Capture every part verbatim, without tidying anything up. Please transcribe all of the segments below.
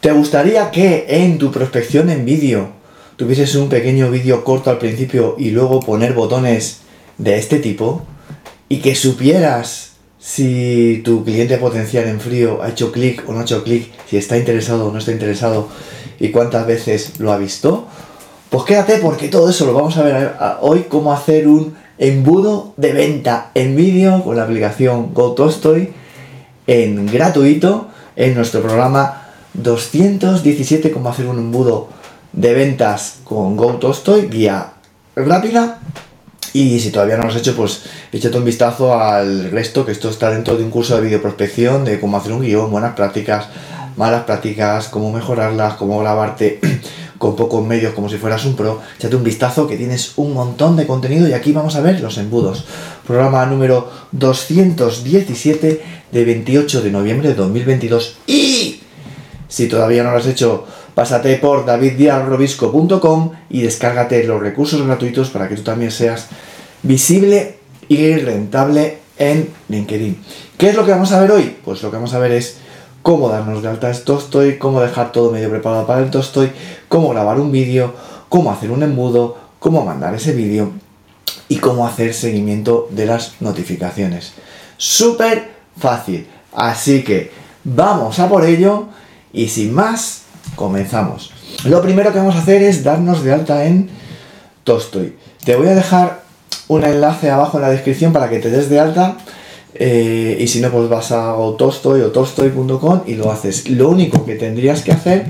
¿Te gustaría que en tu prospección en vídeo tuvieses un pequeño vídeo corto al principio y luego poner botones de este tipo? Y que supieras si tu cliente potencial en frío ha hecho clic o no ha hecho clic, si está interesado o no está interesado y cuántas veces lo ha visto. Pues quédate, porque todo eso lo vamos a ver hoy, cómo hacer un embudo de venta en vídeo con la aplicación GoTolstoy en gratuito en nuestro programa doscientos diecisiete, cómo hacer un embudo de ventas con GoTolstoy, guía rápida. Y si todavía no lo has hecho, pues échate un vistazo al resto, que esto está dentro de un curso de videoprospección, de cómo hacer un guión, buenas prácticas, malas prácticas, cómo mejorarlas, cómo grabarte con pocos medios como si fueras un pro. Échate un vistazo, que tienes un montón de contenido, y aquí vamos a ver los embudos. Programa número doscientos diecisiete de veintiocho de noviembre de dos mil veintidós. Y si todavía no lo has hecho, pásate por david díaz robisco punto com y descárgate los recursos gratuitos para que tú también seas visible y rentable en LinkedIn. ¿Qué es lo que vamos a ver hoy? Pues lo que vamos a ver es cómo darnos de alta en Tolstoy, cómo dejar todo medio preparado para el Tolstoy, cómo grabar un vídeo, cómo hacer un embudo, cómo mandar ese vídeo y cómo hacer seguimiento de las notificaciones. Súper fácil. Así que vamos a por ello y sin más, comenzamos. Lo primero que vamos a hacer es darnos de alta en Tolstoy. Te voy a dejar un enlace abajo en la descripción para que te des de alta. Eh, y si no, pues vas a GoTolstoy o tolstoy punto com y lo haces. Lo único que tendrías que hacer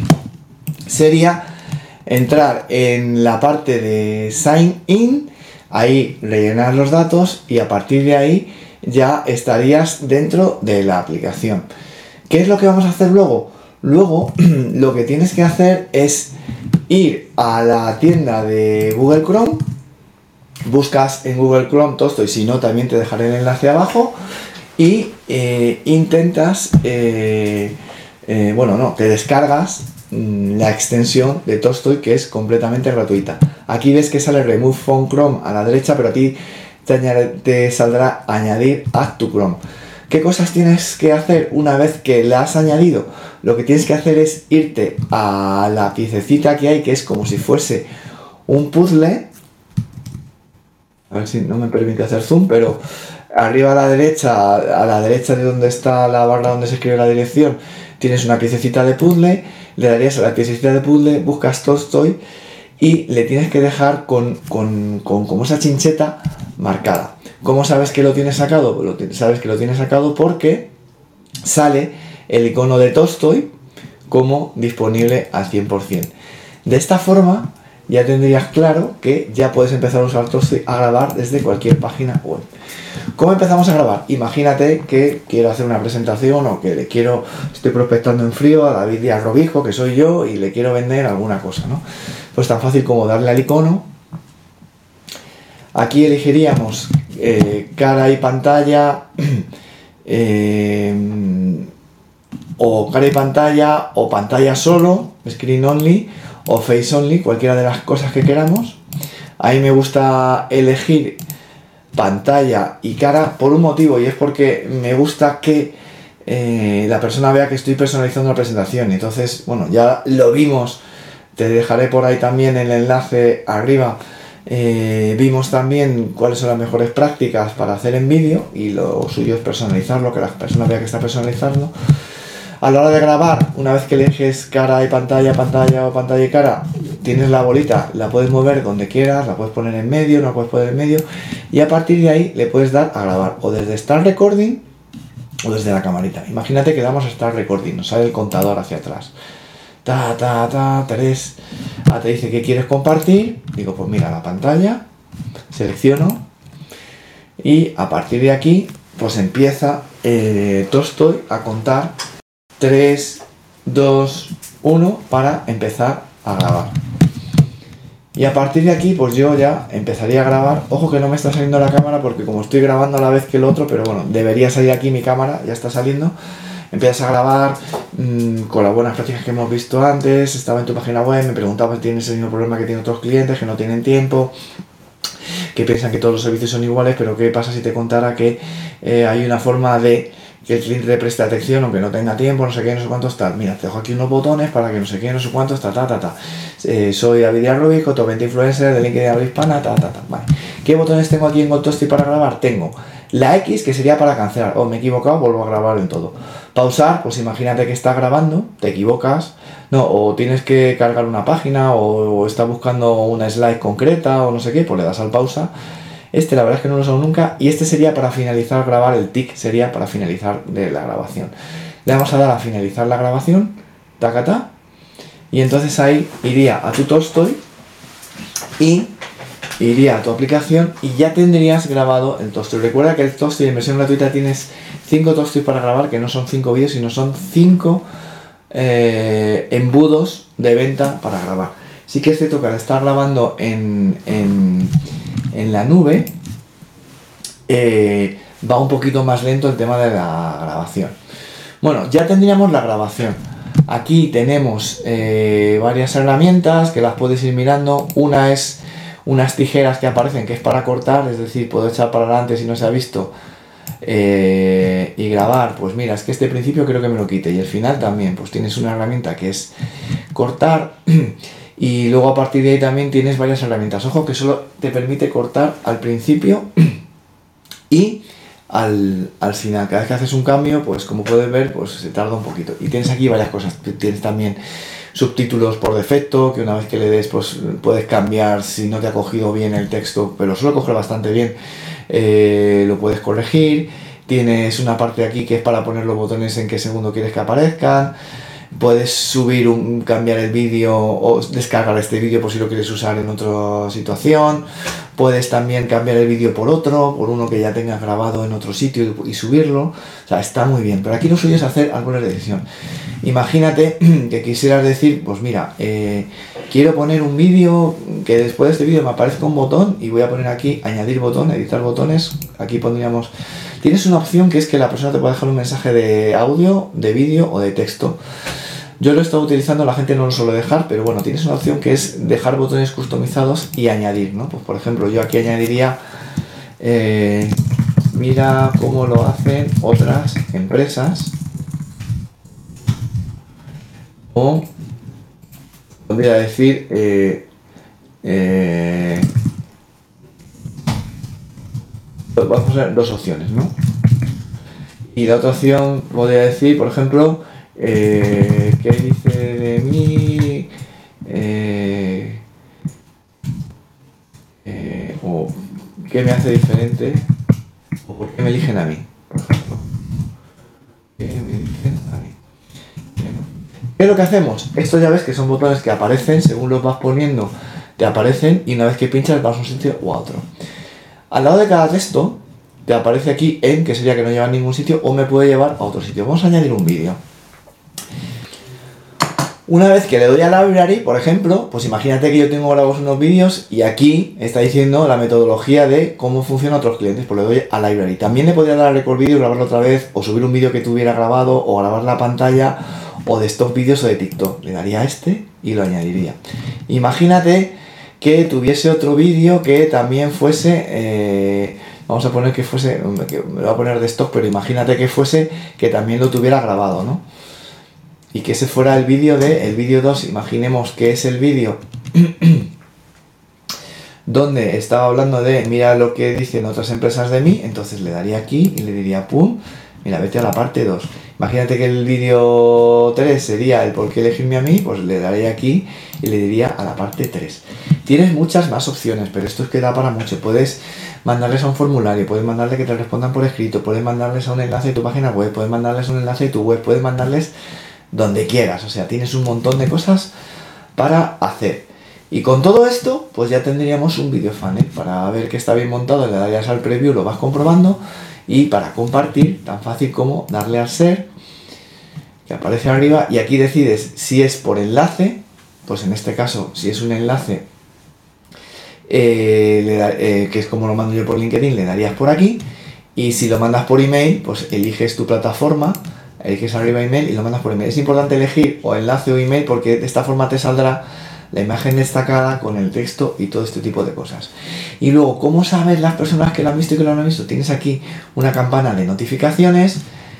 sería entrar en la parte de Sign In, ahí rellenar los datos y a partir de ahí ya estarías dentro de la aplicación. ¿Qué es lo que vamos a hacer luego? Luego lo que tienes que hacer es ir a la tienda de Google Chrome. Buscas en Google Chrome Tolstoy, si no también te dejaré el enlace abajo y eh, intentas, eh, eh, bueno, no, te descargas mmm, la extensión de Tolstoy, que es completamente gratuita. Aquí ves que sale Remove from Chrome a la derecha, pero a ti te, añade, te saldrá añadir Add to Chrome. ¿Qué cosas tienes que hacer una vez que la has añadido? Lo que tienes que hacer es irte a la piececita que hay, que es como si fuese un puzzle. A ver si no me permite hacer zoom, pero arriba a la derecha, a la derecha de donde está la barra donde se escribe la dirección, tienes una piececita de puzzle. Le darías a la piececita de puzzle, buscas Tolstoy y le tienes que dejar con, con, con como esa chincheta marcada. ¿Cómo sabes que lo tienes sacado? Lo sabes que lo tienes sacado porque sale el icono de Tolstoy como disponible al cien por ciento. De esta forma ya tendrías claro que ya puedes empezar a usar Tolstoy a grabar desde cualquier página web. ¿Cómo empezamos a grabar? Imagínate que quiero hacer una presentación o que le quiero, estoy prospectando en frío a David Díaz Robisco, que soy yo, y le quiero vender alguna cosa, ¿no? Pues tan fácil como darle al icono. Aquí elegiríamos eh, cara y pantalla, eh, o cara y pantalla, o pantalla solo, screen only, o face only, cualquiera de las cosas que queramos. Ahí me gusta elegir pantalla y cara por un motivo, y es porque me gusta que eh, la persona vea que estoy personalizando la presentación. Entonces, bueno, ya lo vimos, te dejaré por ahí también el enlace arriba. Eh, vimos también cuáles son las mejores prácticas para hacer en vídeo, y lo suyo es personalizarlo, que la persona vea que está personalizando. A la hora de grabar, una vez que eliges cara y pantalla, pantalla o pantalla y cara, tienes la bolita, la puedes mover donde quieras, la puedes poner en medio, no la puedes poner en medio, y a partir de ahí le puedes dar a grabar, o desde Start Recording o desde la camarita. Imagínate que damos a Start Recording, nos sale el contador hacia atrás. Ta, ta, ta, tres. Ahora te dice que quieres compartir. Digo, pues mira, la pantalla, selecciono y a partir de aquí, pues empieza eh, Tolstoy a contar tres, dos, uno para empezar a grabar. Y a partir de aquí, pues yo ya empezaría a grabar. Ojo que no me está saliendo la cámara porque como estoy grabando a la vez que el otro, pero bueno, debería salir aquí mi cámara, ya está saliendo. Empiezas a grabar mmm, con las buenas prácticas que hemos visto antes. Estaba en tu página web, me preguntaba si tienes el mismo problema que tienen otros clientes, que no tienen tiempo, que piensan que todos los servicios son iguales, pero ¿qué pasa si te contara que eh, hay una forma de que el cliente te preste atención aunque no tenga tiempo, no sé qué, no sé cuántos tal. Mira, te dejo aquí unos botones para que no sé qué, no sé cuántos, ta, ta, ta, ta. Eh, soy David Rubik, Coto veinte Influencer de LinkedIn Habla Hispana, ta, ta, ta. Vale. ¿Qué botones tengo aquí en GoToSty para grabar? Tengo la X, que sería para cancelar. Oh, me he equivocado, vuelvo a grabar en todo. Pausar, pues imagínate que estás grabando, te equivocas, no, o tienes que cargar una página, o, o estás buscando una slide concreta, o no sé qué, pues le das al pausa. Este la verdad es que no lo he usado nunca, y este sería para finalizar grabar, el tic sería para finalizar de la grabación. Le vamos a dar a finalizar la grabación, tacata, y entonces ahí iría a tu Tolstoy y iría a tu aplicación y ya tendrías grabado el Tolstoy. Recuerda que el Tolstoy en versión gratuita tienes cinco Tolstoy para grabar, que no son cinco vídeos, sino son cinco eh, embudos de venta para grabar. Sí que es cierto que al estar grabando en, en, en la nube, eh, va un poquito más lento el tema de la grabación. Bueno, ya tendríamos la grabación. Aquí tenemos eh, varias herramientas que las puedes ir mirando. Una es unas tijeras que aparecen, que es para cortar, es decir, puedo echar para adelante si no se ha visto eh, y grabar. Pues mira, es que este principio creo que me lo quite, y el final también, pues tienes una herramienta que es cortar, y luego a partir de ahí también tienes varias herramientas. Ojo que solo te permite cortar al principio y al, al final. Cada vez que haces un cambio, pues como puedes ver, pues se tarda un poquito. Y tienes aquí varias cosas. Tienes también subtítulos por defecto, que una vez que le des, pues puedes cambiar si no te ha cogido bien el texto, pero suele coger bastante bien, eh, lo puedes corregir. Tienes una parte aquí que es para poner los botones en qué segundo quieres que aparezcan. Puedes subir un, cambiar el vídeo o descargar este vídeo por si lo quieres usar en otra situación. Puedes también cambiar el vídeo por otro, por uno que ya tengas grabado en otro sitio y, y subirlo. O sea, está muy bien. Pero aquí lo suyo es hacer árboles de edición. Imagínate que quisieras decir, pues mira, eh, quiero poner un vídeo que después de este vídeo me aparezca un botón, y voy a poner aquí añadir botón, editar botones. Aquí pondríamos, tienes una opción que es que la persona te puede dejar un mensaje de audio, de vídeo o de texto. Yo lo he estado utilizando, la gente no lo suele dejar, pero bueno, tienes una opción que es dejar botones customizados y añadir, ¿no? Pues por ejemplo, yo aquí añadiría, eh, mira cómo lo hacen otras empresas, o podría decir, eh, eh, vamos a poner dos opciones, ¿no? Y la otra opción podría decir, por ejemplo, Eh, ¿qué dice de mí? Eh, eh, o ¿qué me hace diferente? ¿O por qué me eligen a mí? Por ejemplo. ¿Qué me eligen a mí? ¿Qué es lo que hacemos? Esto ya ves que son botones que aparecen, según los vas poniendo, te aparecen, y una vez que pinchas vas a un sitio o a otro. Al lado de cada texto te aparece aquí en, que sería que no lleva a ningún sitio, o me puede llevar a otro sitio. Vamos a añadir un vídeo. Una vez que le doy a la library, por ejemplo, pues imagínate que yo tengo grabados unos vídeos y aquí está diciendo la metodología de cómo funcionan otros clientes, pues le doy a library. También le podría dar a record vídeo y grabarlo otra vez, o subir un vídeo que tuviera grabado, o grabar la pantalla, o de stock vídeos o de TikTok. Le daría a este y lo añadiría. Imagínate que tuviese otro vídeo que también fuese, eh, vamos a poner que fuese, que me lo voy a poner de stock, pero imagínate que fuese que también lo tuviera grabado, ¿no? Y que ese fuera el vídeo de, el vídeo dos, imaginemos que es el vídeo donde estaba hablando de, mira lo que dicen otras empresas de mí, entonces le daría aquí y le diría, pum, mira, vete a la parte dos. Imagínate que el vídeo tres sería el por qué elegirme a mí, pues le daría aquí y le diría a la parte tres. Tienes muchas más opciones, pero esto es que da para mucho. Puedes mandarles a un formulario, puedes mandarle que te respondan por escrito, puedes mandarles a un enlace de tu página web, puedes mandarles un enlace de tu web, puedes mandarles donde quieras, o sea, tienes un montón de cosas para hacer. Y con todo esto, pues ya tendríamos un video funnel. Para ver que está bien montado, le darías al preview, lo vas comprobando, y para compartir, tan fácil como darle al share, que aparece arriba, y aquí decides si es por enlace, pues en este caso, si es un enlace, eh, le da, eh, que es como lo mando yo por LinkedIn, le darías por aquí, y si lo mandas por email, pues eliges tu plataforma, eliges arriba email y lo mandas por email. Es importante elegir o enlace o email, porque de esta forma te saldrá la imagen destacada con el texto y todo este tipo de cosas. Y luego, ¿cómo sabes las personas que lo han visto y que lo no han visto? Tienes aquí una campana de notificaciones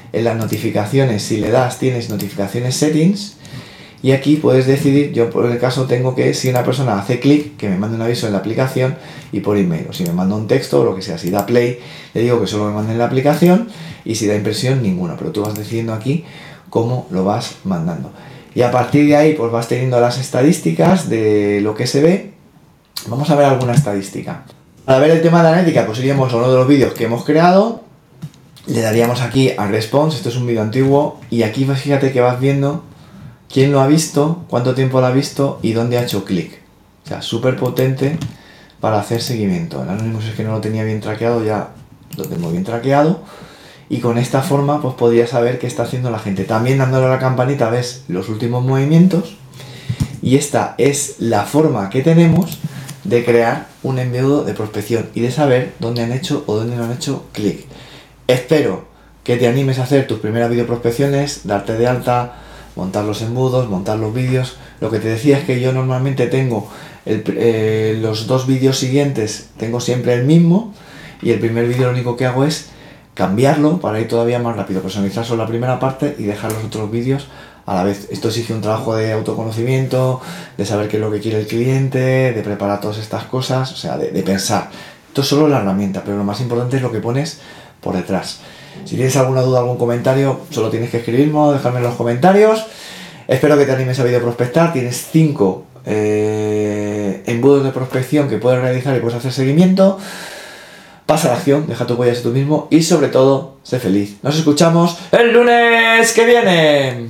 en las notificaciones, si le das, tienes notificaciones settings, y aquí puedes decidir, yo por el caso tengo que si una persona hace clic, que me mande un aviso en la aplicación y por email, o si me manda un texto o lo que sea, si da play, le digo que solo me mande en la aplicación, y si da impresión, ninguna, pero tú vas decidiendo aquí cómo lo vas mandando. Y a partir de ahí pues vas teniendo las estadísticas de lo que se ve. Vamos a ver alguna estadística. Para ver el tema de la analítica, pues iríamos a uno de los vídeos que hemos creado, le daríamos aquí a response, esto es un vídeo antiguo, y aquí pues fíjate que vas viendo quién lo ha visto, cuánto tiempo lo ha visto y dónde ha hecho clic. O sea, súper potente para hacer seguimiento. El Anonymous es que no lo tenía bien traqueado, ya lo tengo bien traqueado. Y con esta forma pues podrías saber qué está haciendo la gente. También dándole a la campanita ves los últimos movimientos. Y esta es la forma que tenemos de crear un embudo de prospección y de saber dónde han hecho o dónde no han hecho clic. Espero que te animes a hacer tus primeras videoprospecciones, darte de alta, montar los embudos, montar los vídeos. Lo que te decía es que yo normalmente tengo el, eh, los dos vídeos siguientes, tengo siempre el mismo, y el primer vídeo lo único que hago es cambiarlo para ir todavía más rápido, personalizar solo la primera parte y dejar los otros vídeos a la vez. Esto exige un trabajo de autoconocimiento, de saber qué es lo que quiere el cliente, de preparar todas estas cosas, o sea, de, de pensar. Esto es solo la herramienta, pero lo más importante es lo que pones por detrás. Si tienes alguna duda, algún comentario, solo tienes que escribirme, dejarme en los comentarios. Espero que te animes a videoprospectar. Tienes cinco eh, embudos de prospección que puedes realizar y puedes hacer seguimiento. Pasa a la acción, deja tu huella tú mismo y sobre todo, sé feliz. Nos escuchamos el lunes que viene.